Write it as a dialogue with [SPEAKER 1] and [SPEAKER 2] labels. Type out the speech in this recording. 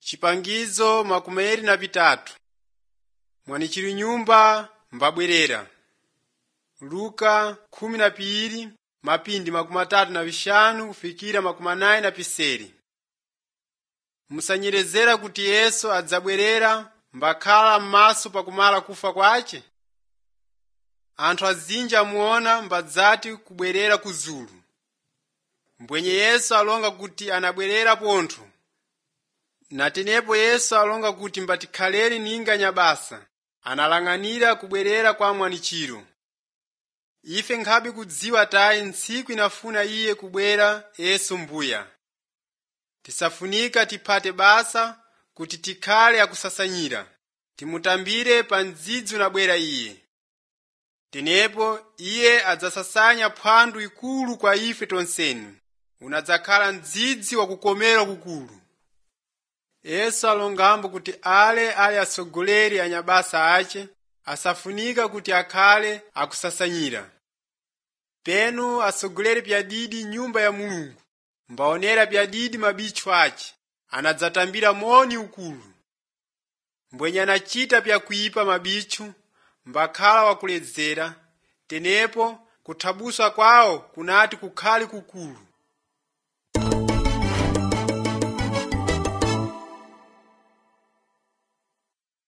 [SPEAKER 1] Chipangizo makumeri na bitatu. Mwanichiri nyumba mbabwerera. Luka 12 mapindi 35 kufikira 49. Musanyerezera kuti Yesu adzabwerera mbakhala m'maso pakumala kufa kwace. Anthu azinji amuona mbadzati kubwerera kuzulu. Mbwenye Yesu alonga kuti anabwerera pontho. Natenepo Yesu alonga kuti mbatikhaleni ninga nyabasa. Analang'anira kubwerera kwa mwanichiro. Ife nkhabe kudziwa tayi ntsiku inafuna iye kubwera Yesu mbuya. Tisafunika tiphate basa kuti tikhale akusasanyira. Timutambire pa ndzidzi unabwera iye. Tenepo iye adzasasanya phwando ikulu kwa ife tonseni. Unadzakhala ndzidzi wakukomera kukulu. Yesu alongambo kuti ali asogoleri anyabasa ace asafunika kuti akhale akusasanyira. Penu asogoleri pyadidi nyumba ya Mulungu mbaonera pyadidi mabicho ace anadzatambira moni ukulu. Mbwenye anachita pyakuipa mabicho mbakhala wakuledzera. Tenepo kuthabusa kwawo kunati kukhali kukulu.